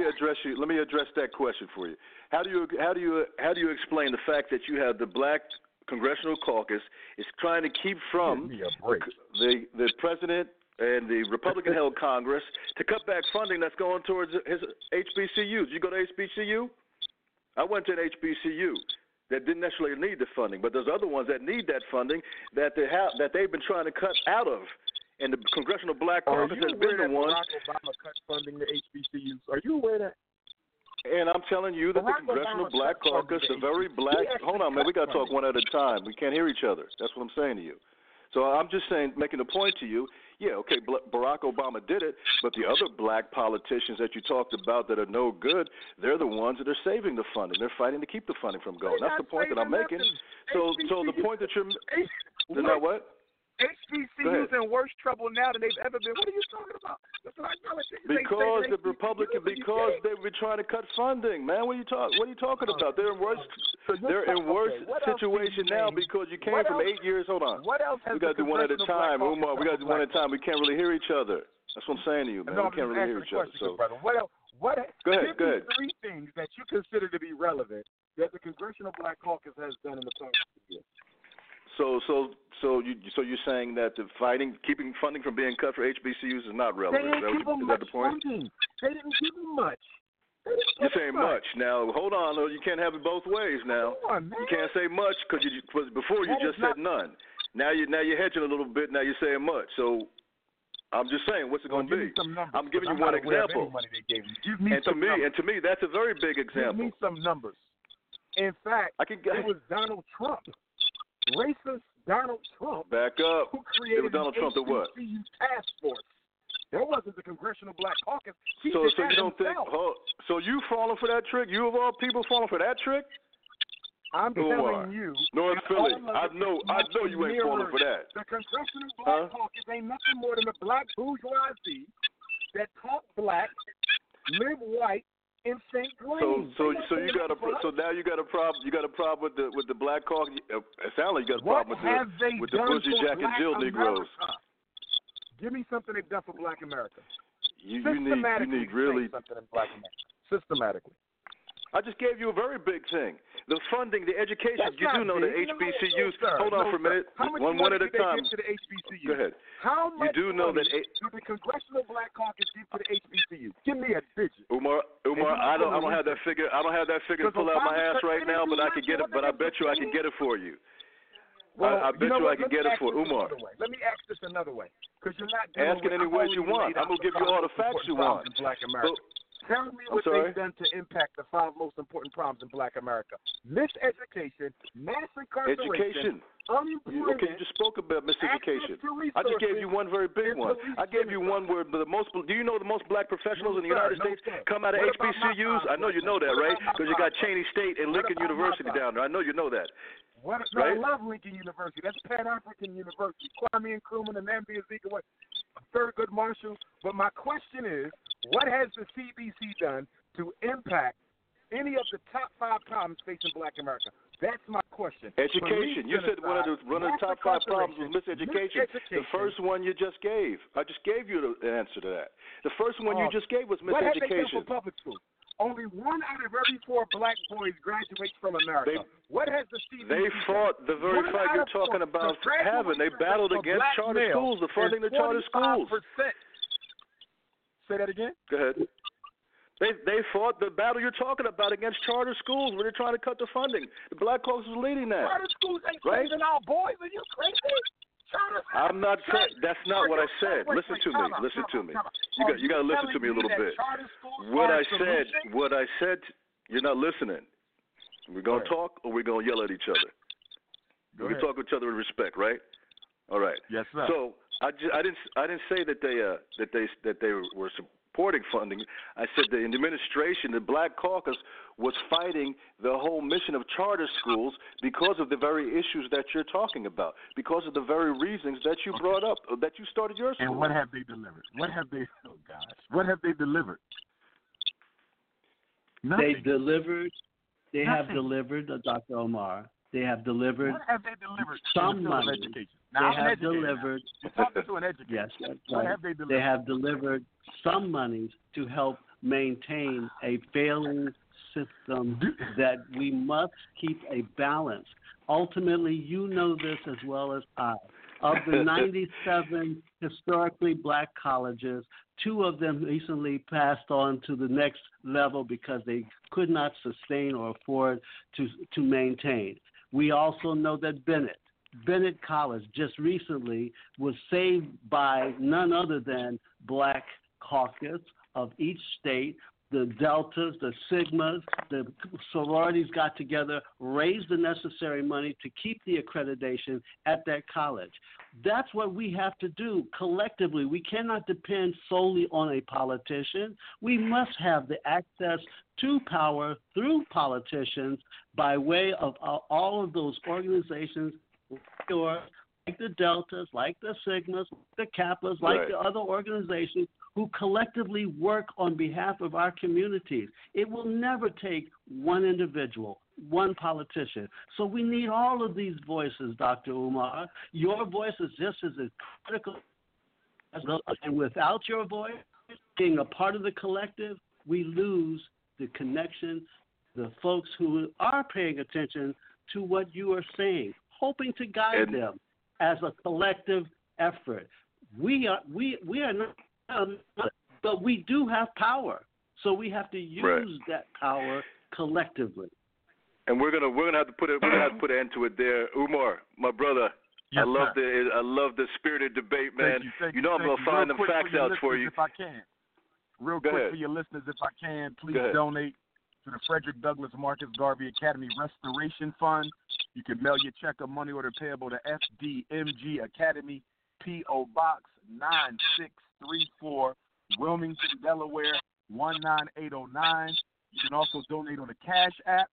that question for you. How do you explain the fact that you have the Black Congressional Caucus is trying to keep from the president and the Republican-held Congress to cut back funding that's going towards his HBCUs? You go to HBCU? I went to an HBCU that didn't necessarily need the funding, but there's other ones that need that funding that they've been trying to cut out of. And the Congressional Black Caucus has been the one. Barack Obama cut funding to HBCUs. Are you aware of that? And I'm telling you that the Congressional Black Caucus, the very black. Hold on, man. We got to talk one at a time. We can't hear each other. That's what I'm saying to you. So I'm just saying, making a point to you. Yeah, okay, Barack Obama did it, but the other black politicians that you talked about that are no good, they're the ones that are saving the funding. They're fighting to keep the funding from going. That's the point that I'm making. So the point that you're They're not what? HBCUs in worse trouble now than they've ever been. What are you talking about? Because the Republican, because they were trying to cut funding, man. What are you talking about? They're in worse. They're in worse situation now because you came from 8 years. Hold on. What else has we got to do one at a time, Umar. We got to do one at a time. We can't really hear each other. That's what I'm saying to you, man. We can't really hear each other. So, what else? Go ahead. Three things that you consider to be relevant that the Congressional Black Caucus has done in the past year. So you're saying that the keeping funding from being cut for HBCUs is not relevant? Is that the point? Funding. They didn't give them much. You're saying much. Now, hold on. You can't have it both ways now. You can't say much because before you just said none. Now you're hedging a little bit. Now you're saying much. So I'm just saying, what's it going to be? I'm giving you one example. And to me, that's a very big example. Give me some numbers. In fact, it was Donald Trump, racist Donald Trump, back up. who created it was Donald Trump the what? task force. That wasn't the Congressional Black Caucus. So you don't think? So you falling for that trick? You of all people falling for that trick? I'm telling you, North Philly. I know you ain't falling for that. The Congressional Black Caucus ain't nothing more than a black bourgeoisie that talk black, live white, and think green. So now you got a problem. You got a problem with the Black Caucus. It sounds like you got a problem with the Bushy Jack and Jill Negroes. Give me something they've done for Black America. You need really something in Black America. Systematically. I just gave you a very big thing. The funding, the education. You do know the HBCUs. Hold on for a minute. One at a time. To the HBCUs? Go ahead. How much do know that did the Congressional Black Caucus give to the HBCUs? Give me a digit. Umar, I don't have that figure. I don't have that figure to pull out my ass right now, but I can get it. But I bet you I can get it for you. Well, I bet you I can get it for Umar. Let me ask this another way, because you're not ask it any way you want. I'm gonna give you all the facts you want. Black America. Tell me what they've done to impact the 5 most important problems in Black America: miseducation, mass incarceration, unemployment. Okay, you just spoke about miseducation. I just gave you one very big one. I gave you one where the most. Do you know the most black professionals in the United States come out of HBCUs? I know you know that, right? Because you got Cheney State and Lincoln University down there. I know you know that. I love Lincoln University. That's Pan-African University. Kwame Nkrumah and Nnamdi Azikiwe, Thurgood Marshall. But my question is, what has the CBC done to impact any of the top 5 problems facing Black America? That's my question. Education. You said one of the top 5 problems was miseducation. The first one you just gave. I just gave you the answer to that. The first one you just gave was miseducation. What have they done for public school? Only 1 out of every 4 black boys graduates from America. What has the CBC They fought the very fact you're talking about having. They battled against charter schools, the funding of charter schools. Say that again? Go ahead. They fought the battle you're talking about against charter schools where they're trying to cut the funding. The Black Caucus was leading that. Charter schools ain't saving our boys. Are you crazy? I'm not saying that's not what I said. Listen to me. You got to listen to me a little bit. What I said, you're not listening. We're gonna talk or we're gonna yell at each other. We can talk to each other with respect, right? All right. Yes, sir. So I didn't say that they were supporting funding. I said that in the administration, the Black Caucus was fighting the whole mission of charter schools because of the very issues that you're talking about, because of the very reasons that you brought up, that you started your school. And what have they delivered? What have they delivered? Nothing. They have delivered, Dr. Omar. They have delivered. What have they delivered? Some money. Education. Now, they have delivered. You're talking to an educator. Yes, that's what right. have they delivered? They have delivered some monies to help maintain a failing system that we must keep a balance. Ultimately, you know this as well as I. Of the 97 historically black colleges, 2 of them recently passed on to the next level because they could not sustain or afford to maintain. We also know that Bennett College just recently was saved by none other than Black Caucus of each state. The Deltas, the Sigmas, the sororities got together, raised the necessary money to keep the accreditation at that college. That's what we have to do collectively. We cannot depend solely on a politician. We must have the access to power through politicians by way of all of those organizations or like the Deltas, like the Sigmas, the Kappas, like the other organizations who collectively work on behalf of our communities. It will never take one individual, one politician. So we need all of these voices, Dr. Umar. Your voice is just as critical as well. And without your voice, being a part of the collective, we lose the connection, the folks who are paying attention to what you are saying, hoping to guide them as a collective effort. We are not, but we do have power, so we have to use that power collectively. And we're gonna have to put an end to it there. Umar, my brother, yes, I love the spirited debate, man. Thank you, I'm gonna find them facts out for you. If I can, real quick for your listeners, if I can, please donate to the Frederick Douglass Marcus Garvey Academy Restoration Fund. You can mail your check or money order payable to FDMG Academy, P.O. Box 9634, Wilmington, Delaware 19809. You can also donate on the Cash App,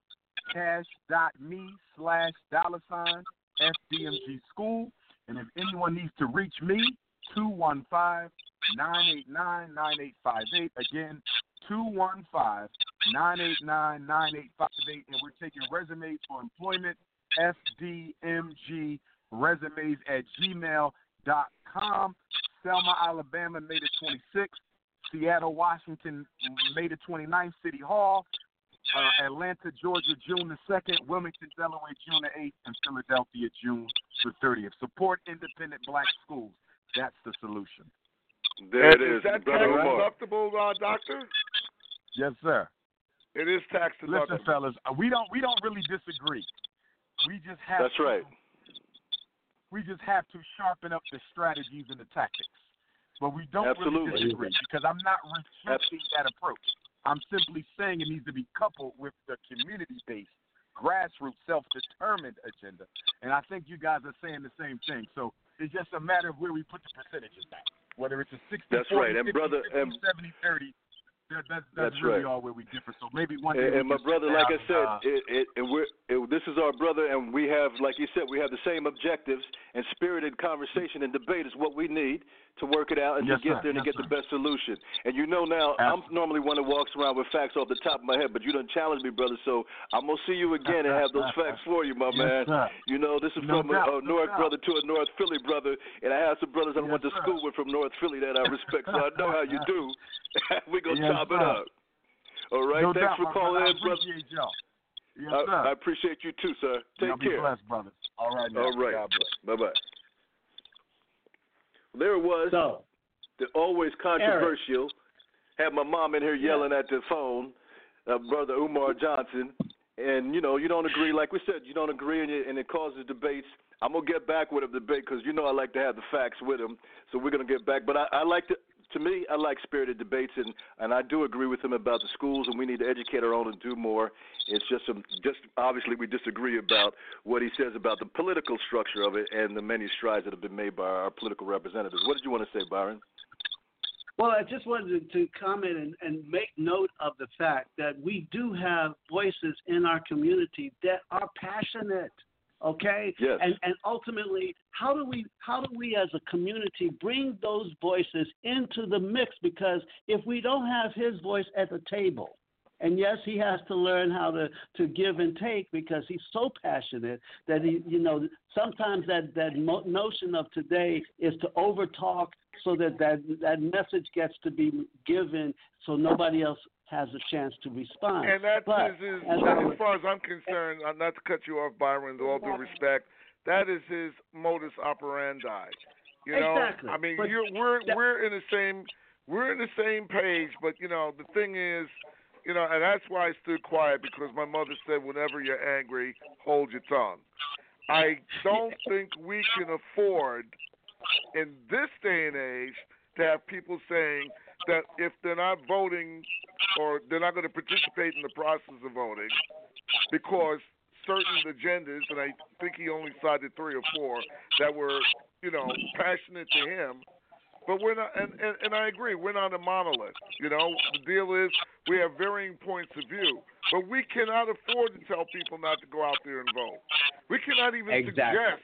cash.me/$FDMG School. And if anyone needs to reach me, 215-989-9858. Again, 215-989-9858. And we're taking resumes for employment, FDMGresumes@gmail.com. Selma, Alabama, May the 26th. Seattle, Washington, May the 29th, City Hall. Atlanta, Georgia, June the 2nd. Wilmington, Delaware, June the 8th. And Philadelphia, June the 30th. Support independent black schools. That's the solution. There it is. Is that tax deductible, Doctor? Yes, sir. It is tax deductible. Listen, fellas, we don't really disagree. We just have That's right. We just have to sharpen up the strategies and the tactics. But we don't really disagree because I'm not rejecting that approach. I'm simply saying it needs to be coupled with the community-based, grassroots, self-determined agenda. And I think you guys are saying the same thing. So it's just a matter of where we put the percentages at. Whether it's a 60, that's 40, right. And 50, brother, 50, 70, 30. That's really all where we differ. So maybe one day. And my brother, like I said, this is our brother, and we have, like you said, we have the same objectives. And spirited conversation and debate is what we need to work it out and to get there and to get the best solution. And you know now, I'm normally one that walks around with facts off the top of my head, but you done challenged me, brother. So I'm gonna see you again and have those facts for you, my man. Sir. You know, this is from a North brother to a North Philly brother, and I have some brothers I went to school with from North Philly that I respect, so I know how you do. We're gonna chop it up. All right, thanks for calling in, brother. I appreciate you too, sir. Take care. Be blessed, brother. All right, now. All right. Bye-bye. There it was. So, the always controversial. Had my mom in here yelling at the phone, Brother Umar Johnson. And, you know, you don't agree. Like we said, you don't agree, and it causes debates. I'm going to get back with him debate because, you know, I like to have the facts with him. So we're going to get back. But I like to me, I like spirited debates, and I do agree with him about the schools, and we need to educate our own and do more. It's just obviously we disagree about what he says about the political structure of it and the many strides that have been made by our political representatives. What did you want to say, Byron? Well, I just wanted to comment and make note of the fact that we do have voices in our community that are passionate. Okay? Yes. And ultimately, how do we as a community bring those voices into the mix? Because if we don't have his voice at the table, and yes, he has to learn how to give and take because he's so passionate that he, you know, sometimes that notion of today is to overtalk so that message gets to be given so nobody else has a chance to respond. And as far as I'm concerned, not to cut you off, Byron, with all due respect, that is his modus operandi. You know, exactly. I mean, we're in the same page, but you know, the thing is, you know, and that's why I stood quiet because my mother said, whenever you're angry, hold your tongue. I don't think we can afford, in this day and age, to have people saying that if they're not voting or they're not going to participate in the process of voting because certain agendas, and I think he only cited 3 or 4 that were, you know, passionate to him. But we're not, and I agree, we're not a monolith. You know, the deal is we have varying points of view. But we cannot afford to tell people not to go out there and vote. We cannot even suggest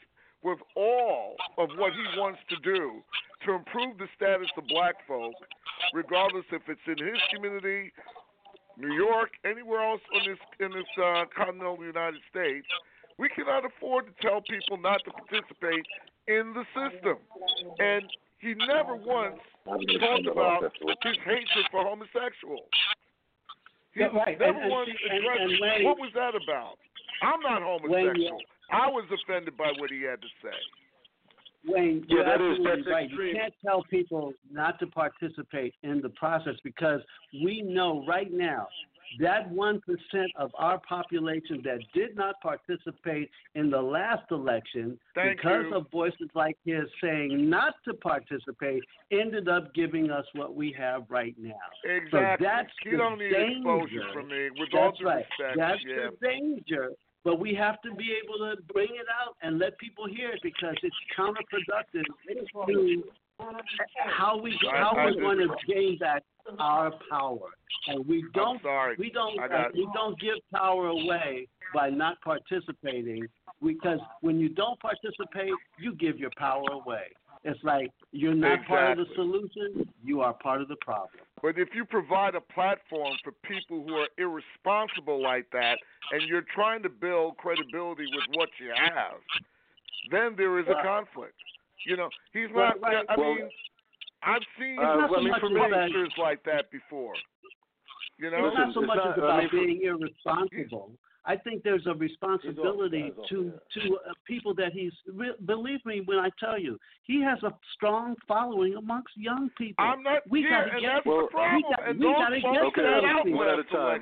with all of what he wants to do to improve the status of black folk, regardless if it's in his community, New York, anywhere else in this continental United States, we cannot afford to tell people not to participate in the system. And he never once talked about his hatred for homosexuals. He never once addressed what was that about. I'm not homosexual. I was offended by what he had to say. Wayne, you're absolutely right. Extreme. You can't tell people not to participate in the process because we know right now that 1% of our population that did not participate in the last election because of voices like his saying not to participate ended up giving us what we have right now. Exactly. So that's you don't need exposure from me. With all due respect. That's the danger. But we have to be able to bring it out and let people hear it because it's counterproductive to how we're going to gain back our power. And we don't give power away by not participating because when you don't participate, you give your power away. It's like you're not part of the solution, you are part of the problem. But if you provide a platform for people who are irresponsible like that and you're trying to build credibility with what you have, then there is a conflict. You know, he's not, I mean, I've seen ministers like that before. You know? It's not so much about being irresponsible. I think there's a responsibility to people that believe me when I tell you, he has a strong following amongst young people. I'm not we here, and that's the problem. We got to get that out. One at a time.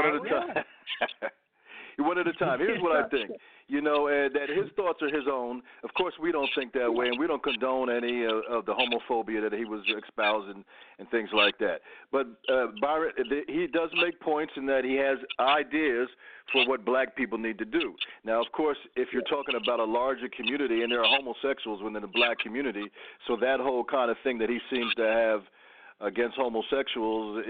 One at a time. Here's what I think. You know, that his thoughts are his own. Of course, we don't think that way, and we don't condone any of the homophobia that he was espousing and things like that. But Byron, he does make points in that he has ideas for what black people need to do. Now, of course, if you're talking about a larger community, and there are homosexuals within the black community, so that whole kind of thing that he seems to have against homosexuals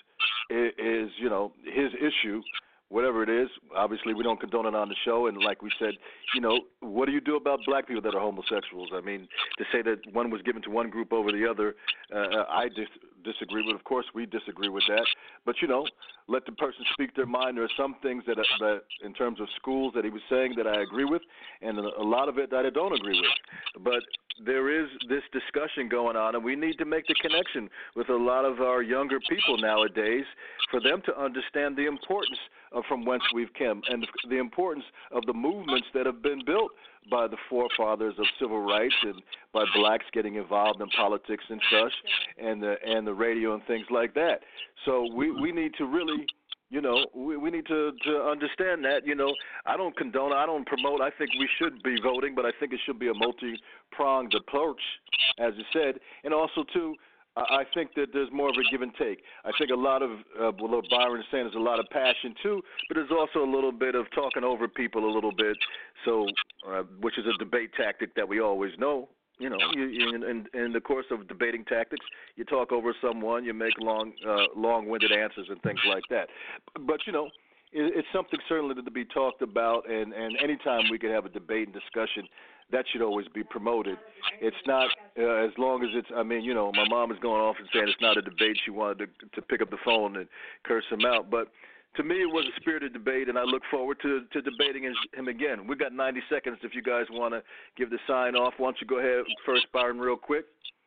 is you know, his issue. Whatever it is, obviously we don't condone it on the show. And like we said, you know, what do you do about black people that are homosexuals? I mean, to say that one was given to one group over the other, I disagree with. Of course, we disagree with that. But, you know, let the person speak their mind. There are some things that in terms of schools that he was saying that I agree with, and a lot of it that I don't agree with. But there is this discussion going on, and we need to make the connection with a lot of our younger people nowadays for them to understand the importance of from whence we've come and the importance of the movements that have been built by the forefathers of civil rights and by blacks getting involved in politics and such, and the radio and things like that. So we need to really, you know, we need to understand that, you know, I don't condone, I don't promote. I think we should be voting, but I think it should be a multi-pronged approach, as you said. And also, too, I think that there's more of a give and take. I think a lot of what Byron is saying is a lot of passion, too, but there's also a little bit of talking over people a little bit, so which is a debate tactic that we always know. You know, in the course of debating tactics, you talk over someone, you make long-winded answers and things like that. But, you know, it's something certainly to be talked about, and anytime we can have a debate and discussion, that should always be promoted. It's not as long as it's, I mean, you know, my mom is going off and saying it's not a debate. She wanted to pick up the phone and curse him out. But to me, it was a spirited debate, and I look forward to debating him again. We've got 90 seconds if you guys want to give the sign off. Why don't you go ahead first, Byron, real quick?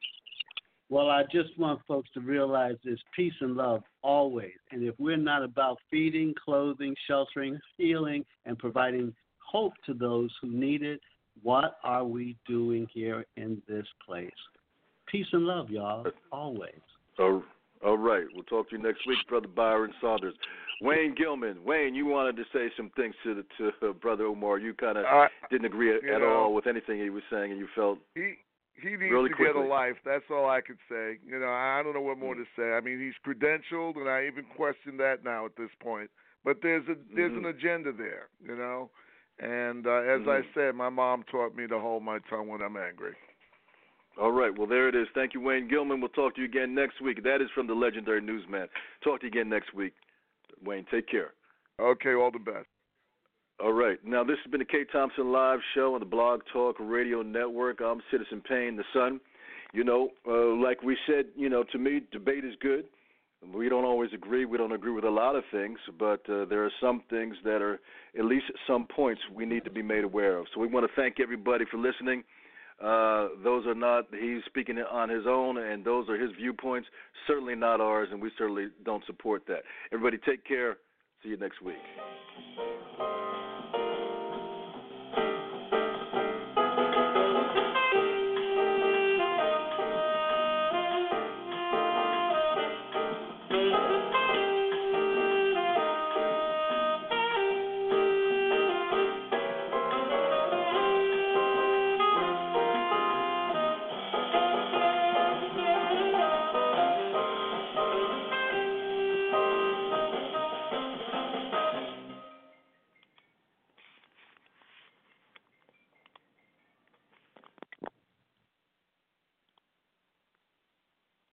Well, I just want folks to realize there's peace and love always. And if we're not about feeding, clothing, sheltering, healing, and providing hope to those who need it, what are we doing here in this place? Peace and love, y'all, always. All right. We'll talk to you next week, Brother Byron Saunders. Wayne Gilman. Wayne, you wanted to say some things to Brother Omar. You kind of didn't agree at all with anything he was saying, and you felt he needs really to quickly get a life. That's all I could say. You know, I don't know what more to say. I mean, he's credentialed, and I even question that now at this point. But there's an agenda there, you know. And as I said, my mom taught me to hold my tongue when I'm angry. All right. Well, there it is. Thank you, Wayne Gilman. We'll talk to you again next week. That is from the legendary newsman. Talk to you again next week. Wayne, take care. Okay, all the best. All right. Now, this has been the K. Thompson Live Show on the Blog Talk Radio Network. I'm Citizen Payne, the Sun. You know, like we said, you know, to me, debate is good. We don't always agree. We don't agree with a lot of things, but there are some things that are, at least at some points, we need to be made aware of. So we want to thank everybody for listening. Those are not, he's speaking on his own, and those are his viewpoints, certainly not ours, and we certainly don't support that. Everybody take care. See you next week.